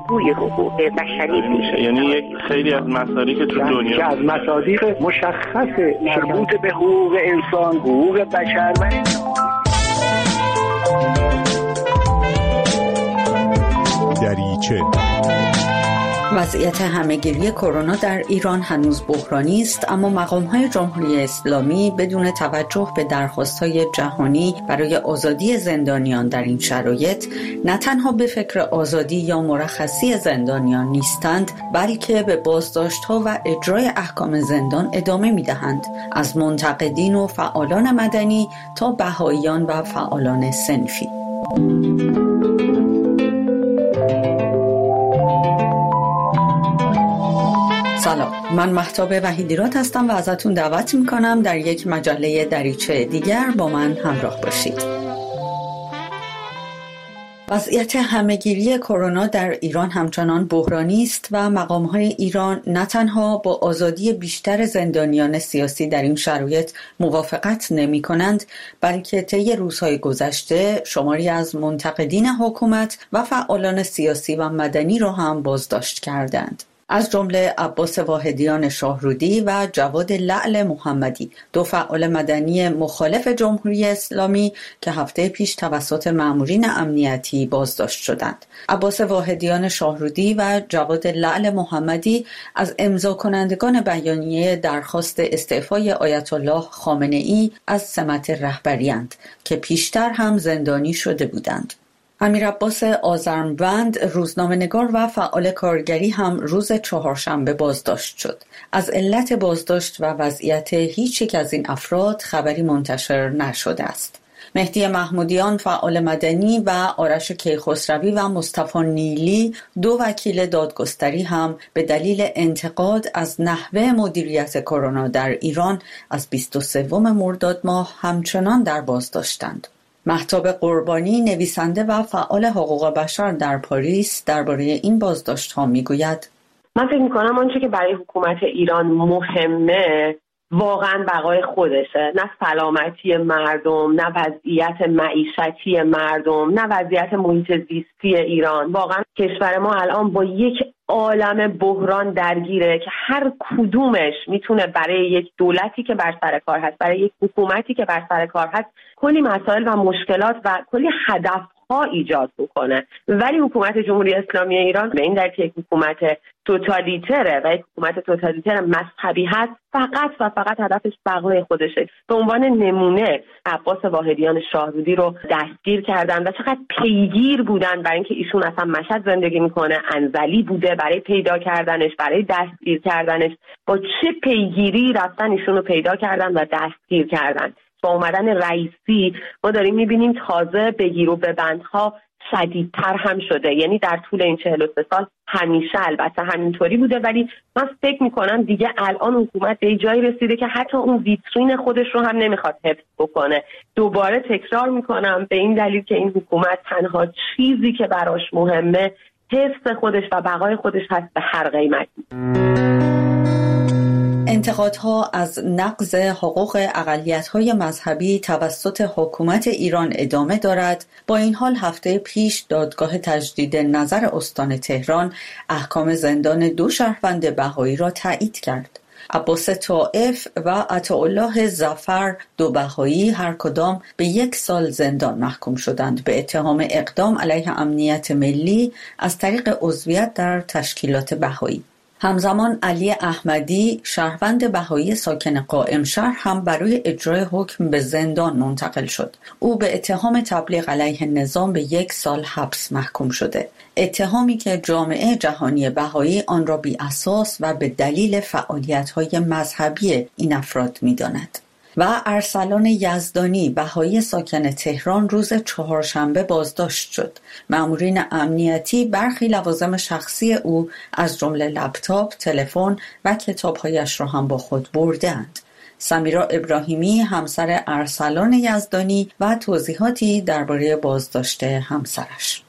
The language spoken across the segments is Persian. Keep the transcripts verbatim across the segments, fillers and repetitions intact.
الگوی حقوق بشری میشه. یعنی یک خیلی از مصادیق که تو دنیا که از مصادیق مشخص مربوط به حقوق انسان، حقوق بشر و دریچه. وضعیت همه‌گیری کرونا در ایران هنوز بحرانی است، اما مقام‌های جمهوری اسلامی بدون توجه به درخواست‌های جهانی برای آزادی زندانیان در این شرایط نه تنها به فکر آزادی یا مرخصی زندانیان نیستند، بلکه به بازداشت‌ها و اجرای احکام زندان ادامه می‌دهند، از منتقدین و فعالان مدنی تا بهائیان و فعالان صنفی. سلام، من مهتاب وحیدیراد هستم و ازتون دعوت میکنم در یک مجله دریچه دیگر با من همراه باشید. وضعیت همه‌گیری کرونا در ایران همچنان بحرانی است و مقام‌های ایران نه تنها با آزادی بیشتر زندانیان سیاسی در این شرایط موافقت نمی‌کنند، بلکه طی روزهای گذشته شماری از منتقدین حکومت و فعالان سیاسی و مدنی را هم بازداشت کردند. از جمله عباس واحدیان شاهرودی و جواد لعل محمدی، دو فعال مدنی مخالف جمهوری اسلامی که هفته پیش توسط مامورین امنیتی بازداشت شدند. عباس واحدیان شاهرودی و جواد لعل محمدی از امضا کنندگان بیانیه درخواست استعفای آیت الله خامنه‌ای از سمت رهبری‌اند که پیشتر هم زندانی شده بودند. امیر عباس آذرمبند، روزنامه‌نگار و فعال کارگری هم روز چهارشنبه بازداشت شد. از علت بازداشت و وضعیت هیچ یک از این افراد خبری منتشر نشده است. مهدی محمودیان، فعال مدنی، و آرش کیخسروی و مصطفی نیلی، دو وکیل دادگستری هم به دلیل انتقاد از نحوه مدیریت کرونا در ایران از بیست و سوم مرداد ماه همچنان در بازداشتند. مهتاب قربانی، نویسنده و فعال حقوق بشر در پاریس، درباره این بازداشت‌ها میگوید: من فکر می‌کنم آنچه که برای حکومت ایران مهمه واقعا بقای خودشه، نه سلامتی مردم، نه وضعیت معیشتی مردم، نه وضعیت محیط زیستی ایران. واقعا کشور ما الان با یک عالم بحران درگیره که هر کدومش میتونه برای یک دولتی که بر سر کار هست، برای یک حکومتی که بر سر کار هست، کلی مسائل و مشکلات و کلی هدفها ایجاد بکنه. ولی حکومت جمهوری اسلامی ایران به این دلیل که یک حکومت توتالیتره و یک حکومت توتالیتر مذهبی هست، فقط و فقط هدفش بقای خودشه. به عنوان نمونه عباس واحدیان شاهرودی رو دستگیر کردن و چقدر پیگیر بودن برای اینکه ایشون اصلا مشهد زندگی میکنه، انزلی بوده برای پیدا کردنش، برای دستگیر کردنش، با چه پیگیری رفتن ایشون رو پیدا کردن و دستگیر کردن. با اومدن رئیسی ما داریم میبینیم تازه بگیر و ببندها شدیدتر هم شده. یعنی در طول این چهل و سه سال همیشه البته همینطوری بوده، ولی من فکر میکنم دیگه الان حکومت به جایی رسیده که حتی اون ویترین خودش رو هم نمیخواد حفظ بکنه. دوباره تکرار میکنم به این دلیل که این حکومت تنها چیزی که براش مهمه حفظ خودش و بقای خودش هست به هر قیمتی. انتقادها از نقض حقوق اقلیت‌های مذهبی توسط حکومت ایران ادامه دارد. با این حال هفته پیش دادگاه تجدید نظر استان تهران احکام زندان دو شهروند بهایی را تایید کرد. عباس طائف و عطاالله ظفر، دو بهایی، هر کدام به یک سال زندان محکوم شدند به اتهام اقدام علیه امنیت ملی از طریق عضویت در تشکیلات بهایی. همزمان علی احمدی، شهروند بهایی ساکن قائم شهر، هم برای اجرای حکم به زندان منتقل شد. او به اتهام تبلیغ علیه نظام به یک سال حبس محکوم شده. اتهامی که جامعه جهانی بهایی آن را بی اساس و به دلیل فعالیت‌های مذهبی این افراد می‌داند. و ارسلان یزدانی، بهایی ساکن تهران، روز چهارشنبه بازداشت شد. مامورین امنیتی برخی لوازم شخصی او از جمله لپتاپ، تلفن و کتاب‌هایش را هم با خود بردند. سمیرا ابراهیمی، همسر ارسلان یزدانی، و توضیحاتی درباره بازداشت همسرش.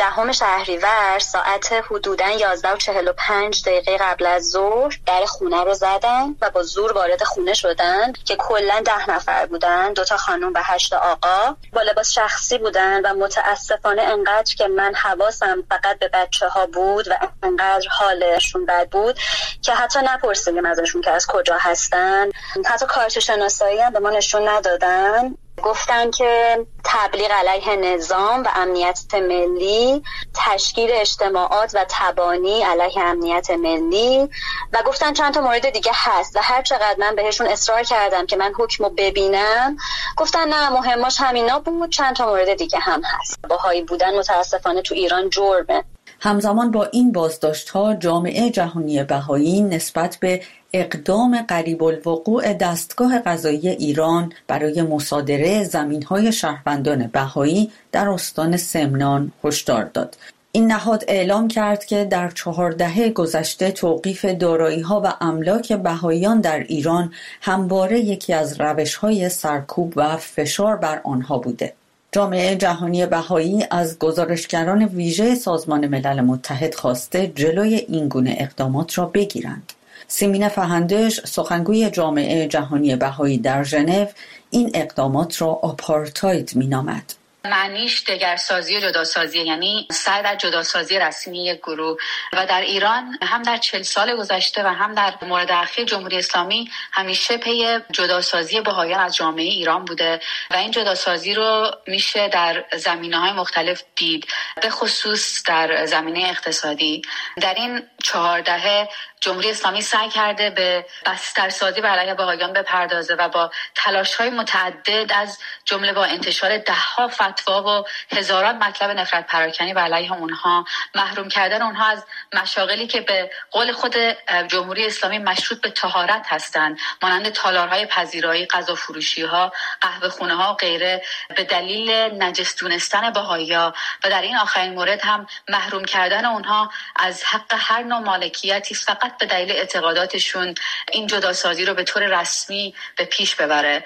دهم شهریور ساعت حدوداً یازده و چهل و پنج دقیقه قبل از ظهر در خونه رو زدن و با زور وارد خونه شدن که کلاً ده نفر بودن، دو تا خانم و هشت آقا، با لباس شخصی بودن و متاسفانه انقدر که من حواسم فقط به بچه‌ها بود و انقدر حالشون بد بود که حتی نپرسیدیم ازشون که از کجا هستن. حتی کارت شناسایی هم به ما نشون ندادن. گفتن که تبلیغ علیه نظام و امنیت ملی، تشکیل اجتماعات و تبانی علیه امنیت ملی و گفتن چند تا مورد دیگه هست و هر چقدر من بهشون اصرار کردم که من حکمو ببینم گفتن نه مهماش همینا بود، چند تا مورد دیگه هم هست. بهایی بودن متاسفانه تو ایران جرمه. همزمان با این بازداشت‌ها جامعه جهانی بهایی نسبت به اقدام قریب الوقوع دستگاه قضایی ایران برای مصادره زمین‌های شهروندان بهایی در استان سمنان هشدار داد. این نهاد اعلام کرد که در چهار دهه گذشته توقیف دارایی‌ها و املاک بهاییان در ایران همواره یکی از روش‌های سرکوب و فشار بر آنها بوده. جامعه جهانی بهایی از گزارشگران ویژه سازمان ملل متحد خواسته جلوی این گونه اقدامات را بگیرند. سیمین فهندش، سخنگوی جامعه جهانی بهایی در ژنو، این اقدامات را آپارتاید می‌نامد. معنیش دگرسازی و جداسازی، یعنی سعی در جداسازی رسمی یک گروه و در ایران هم در چهل سال گذشته و هم در مورد اخیر جمهوری اسلامی همیشه پی جداسازی بهائیان از جامعه ایران بوده و این جداسازی رو میشه در زمینه‌های مختلف دید، به خصوص در زمینه اقتصادی. در این چهار دهه جمهوری اسلامی سعی کرده به بسترسازی بر علیه بهائیان بپردازه و با تلاش‌های متعدد از جمله با انتشار ده‌ها فتوا و هزاران مطلب نفرت پراکنی بر علیه اونها، محروم کردن اونها از مشاغلی که به قول خود جمهوری اسلامی مشروط به طهارت هستند، مانند تالارهای پذیرایی، غذا فروشی‌ها، قهوه خونه‌ها و غیره، به دلیل نجس دونستن بهائی‌ها و در این آخرین مورد هم محروم کردن اونها از حق هر نوع مالکیتی فقط به دلیل اعتقاداتشون این جداسازی رو به طور رسمی به پیش ببره.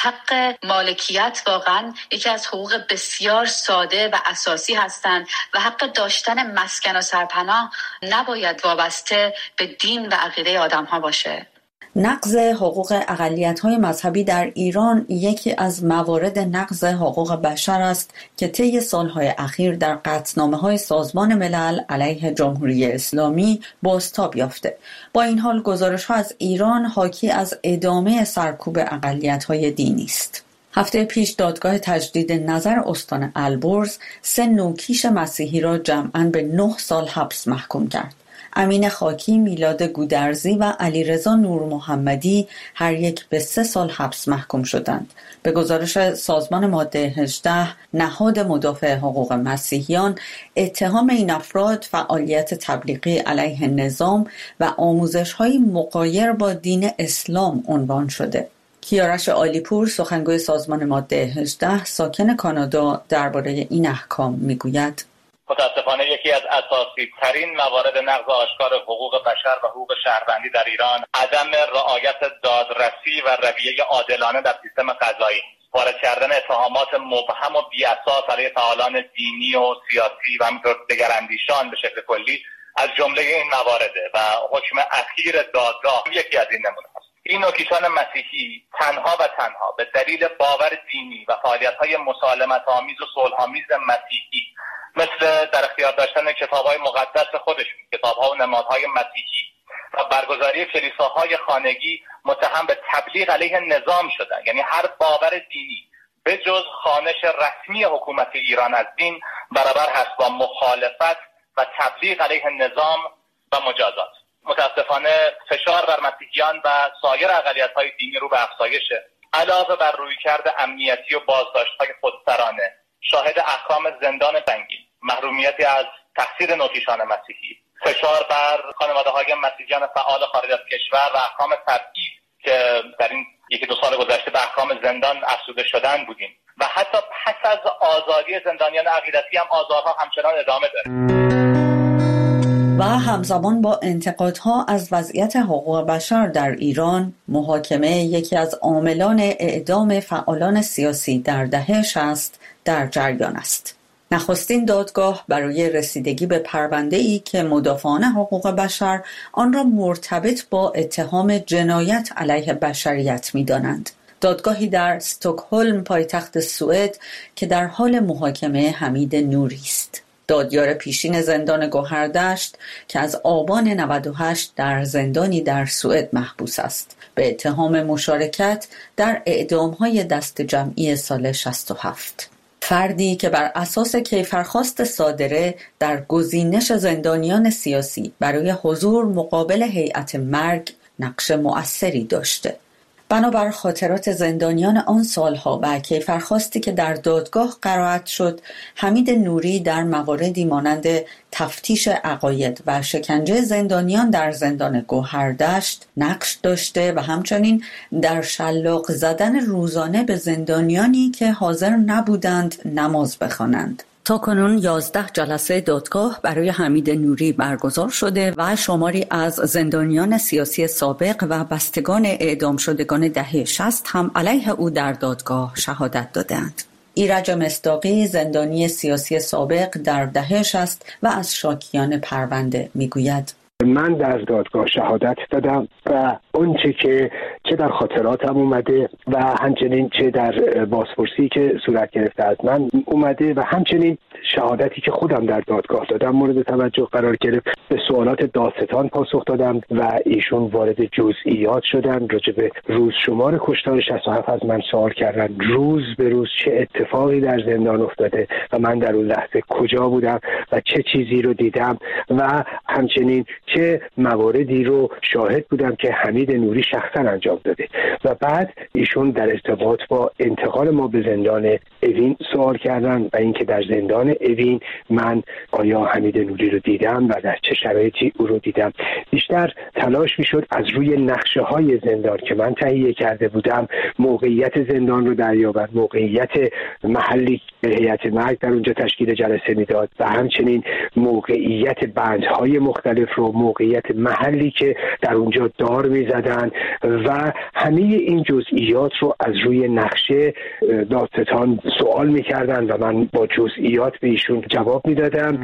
حق مالکیت واقعا یکی از حقوق بسیار ساده و اساسی هستند و حق داشتن مسکن و سرپناه نباید وابسته به دین و عقیده آدم‌ها باشه. نقض حقوق اقلیت‌های مذهبی در ایران یکی از موارد نقض حقوق بشر است که طی سال‌های اخیر در قطعنامه‌های سازمان ملل علیه جمهوری اسلامی بازتاب یافته. با این حال گزارش‌ها از ایران حاکی از ادامه سرکوب اقلیت‌های دینی است. هفته پیش دادگاه تجدید نظر استان البرز سه نوکیش مسیحی را جمعاً به نه سال حبس محکوم کرد. امین خاکی، میلاد گودرزی و علیرضا نور محمدی هر یک به سه سال حبس محکوم شدند. به گزارش سازمان ماده هجده، نهاد مدافع حقوق مسیحیان، اتهام این افراد فعالیت تبلیغی علیه نظام و آموزش‌های مغایر با دین اسلام عنوان شده. کیارش عالیپور، سخنگوی سازمان ماده هجده، ساکن کانادا، درباره این احکام میگوید: متاسفانه یکی از اساسی ترین موارد نقض آشکار حقوق بشر و حقوق شهروندی در ایران عدم رعایت دادرسی و رویه عادلانه در سیستم قضایی، وارد کردن اتهامات مبهم و بی‌اساس علیه فعالان دینی و سیاسی و همینطور دگراندیشان به شکل کلی از جمله این موارده و حکم اخیر دادگاه یکی از این نمونه است. این نوکیشان مسیحی تنها و تنها به دلیل باور دینی و فعالیت‌های مسالمت‌آمیز و صلح‌آمیز مسیحی، مثل در اختیار داشتن کتاب‌های مقدس خودشون، کتاب‌ها و نمادهای مسیحی و برگزاری کلیساهای خانگی، متهم به تبلیغ علیه نظام شدن. یعنی هر باور دینی به جز خوانش رسمی حکومت ایران از دین برابر هست با مخالفت و تبلیغ علیه نظام و مجازات. متاسفانه فشار بر مسیحیان و سایر اقلیت‌های دینی رو به افزایشه. علاوه بر رویکرد امنیتی و بازداشت‌های خودسرانه، شاهد احکام زندان سنگین، محرومیتی از تحصیل نوکیشان مسیحی، فشار بر خانواده‌های مسیحیان فعال خارج از کشور و احکام تبعید که در این یکی دو سال گذشته به احکام زندان افزوده شدن بودیم و حتی پس از آزادی زندانیان عقیدتی هم آزارها همچنان ادامه داره. و همزمان با انتقادها از وضعیت حقوق بشر در ایران، محاکمه یکی از عاملان اعدام فعالان سیاسی در دهه شصت در جریان است. نخستین دادگاه برای رسیدگی به پرونده‌ای که مدافعان حقوق بشر آن را مرتبط با اتهام جنایت علیه بشریت می‌دانند. دادگاهی در استکهلم پایتخت سوئد که در حال محاکمه حمید نوری است. دادیار پیشین زندان گوهردشت که از آبان نود و هشت در زندانی در سوئد محبوس است به اتهام مشارکت در اعدام‌های دست جمعی سال شصت و هفت. فردی که بر اساس کیفرخواست صادره در گزینش زندانیان سیاسی برای حضور مقابل هیئت مرگ نقش مؤثری داشته. بنابر خاطرات زندانیان آن سالها و کیفرخواستی که در دادگاه قرائت شد، حمید نوری در مواردی مانند تفتیش عقاید و شکنجه زندانیان در زندان گوهردشت نقش داشته و همچنین در شلاق زدن روزانه به زندانیانی که حاضر نبودند نماز بخوانند. تا کنون یازده جلسه دادگاه برای حمید نوری برگزار شده و شماری از زندانیان سیاسی سابق و بستگان اعدام شدگان دهه شصت هم علیه او در دادگاه شهادت دادند. ایرج مصداقی زندانی سیاسی سابق در دهه شصت و از شاکیان پرونده میگوید: من در دادگاه شهادت دادم و اونچه که چه در خاطراتم اومده و همچنین چه در بازپرسی که صورت گرفته از من اومده و همچنین شهادتی که خودم در دادگاه دادم مورد توجه قرار گرفت. به سوالات دادستان پاسخ دادم و ایشون وارد جزئیات شدن. راجع به روز شمار کشتار شصت و هفت از من سوال کردن، روز به روز چه اتفاقی در زندان افتاده و من در اون لحظه کجا بودم و چه چیزی رو دیدم و همچنین چه مواردی رو شاهد بودم که حمید نوری شخصا انجام داده. و بعد ایشون در ارتباط با انتقال ما به زندان اوین سوال کردن و اینکه در زندان اوین من آیا حمید نوری رو دیدم و در چه شرایطی او رو دیدم. بیشتر تلاش میشد از روی نقشه های زندان که من تهیه کرده بودم موقعیت زندان رو دریابم، موقعیت محلی به هیئت مرگ در اونجا تشکیل جلسه میداد و همچنین موقعیت بندهای مختلف رو، موقعیت محلی که در اونجا دار میزدن و همه این جزئیات رو از روی نقشه دادستان سوال میکردن و من با جزئیات به ایشون جواب میدادم.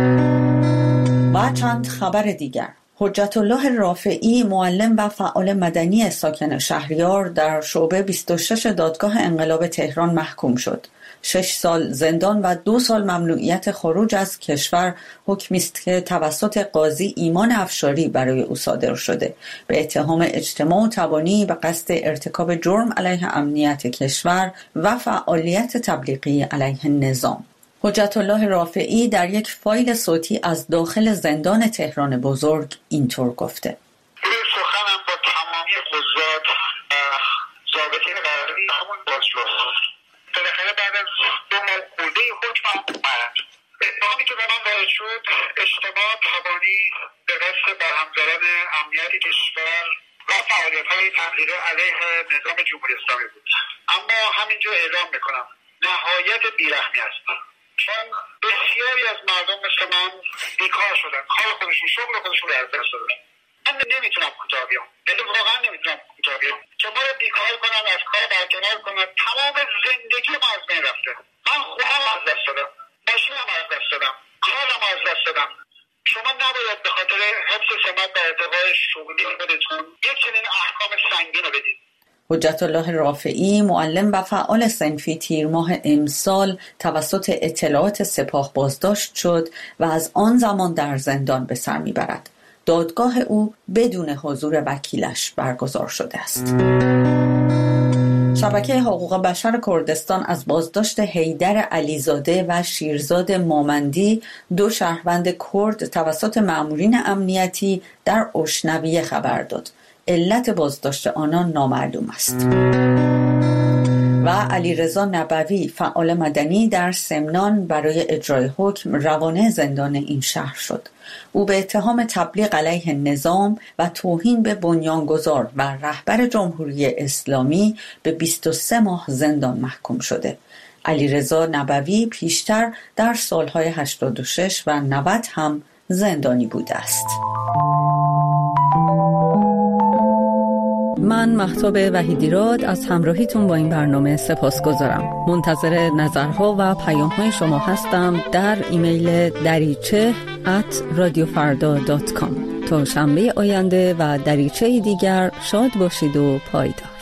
و چند خبر دیگر: حجت الله رافعی معلم و فعال مدنی ساکن شهریار در شعبه بیست و شش دادگاه انقلاب تهران محکوم شد. شش سال زندان و دو سال ممنوعیت خروج از کشور حکمی است که توسط قاضی ایمان افشاری برای او صادر شده به اتهام اجتماع و تبانی به قصد ارتکاب جرم علیه امنیت کشور و فعالیت تبلیغی علیه نظام. حجت الله رافعی در یک فایل صوتی از داخل زندان تهران بزرگ اینطور گفته: سخنم با تمامی قضات ضابطین قراری همون بازجوست. بالاخره بعد از دو ماه خورده حکم هم اومد. اتهامی که به من وارد شد اجتماع تبانی به قصد برهم زدن امنیت کشور و فعالیت‌های تبلیغی علیه نظام جمهوری اسلامی بود. اما همینجا اعلام میکنم نهایت بیرحمی است، چون بسیاری از مردم مثل من بیکار شدن، کار خودشون، شغل خودشون رو از دست دادن. من نمیتونم کوتاه بیام، یعنی واقعا نمیتونم کوتاه بیام که ما رو بیکار کنن، از کار برکنار کنن. تمام زندگی ما از بین رفته. من خونم از دست دادم، ماشینم از دست دادم، کارم از دست دادم. شما نباید به خاطر حفظ سمت و ارتقای شغلی خودتون یک چنین احکام سنگین رو بدید. حجت الله رافعی معلم و فعال صنفی تیر ماه امسال توسط اطلاعات سپاه بازداشت شد و از آن زمان در زندان به سر میبرد. دادگاه او بدون حضور وکیلش برگزار شده است. شبکه حقوق بشر کردستان از بازداشت حیدر علیزاده و شیرزاد مامندی، دو شهروند کرد توسط مأمورین امنیتی در اشنویه خبر داد. علت بازداشت آنان نامعلوم است. و علیرضا نبوی فعال مدنی در سمنان برای اجرای حکم روانه زندان این شهر شد. او به اتهام تبلیغ علیه نظام و توهین به بنیانگذار و رهبر جمهوری اسلامی به بیست و سه ماه زندان محکوم شده. علیرضا نبوی پیشتر در سالهای هشتاد و شش و نود هم زندانی بوده است. من مهتاب وحیدیراد از همراهیتون با این برنامه سپاسگزارم. منتظر نظرها و پیام‌های شما هستم در ایمیل دریچه ات رادیو فردا دات کام. تا شنبه آینده و دریچه دیگر شاد باشید و پایدار.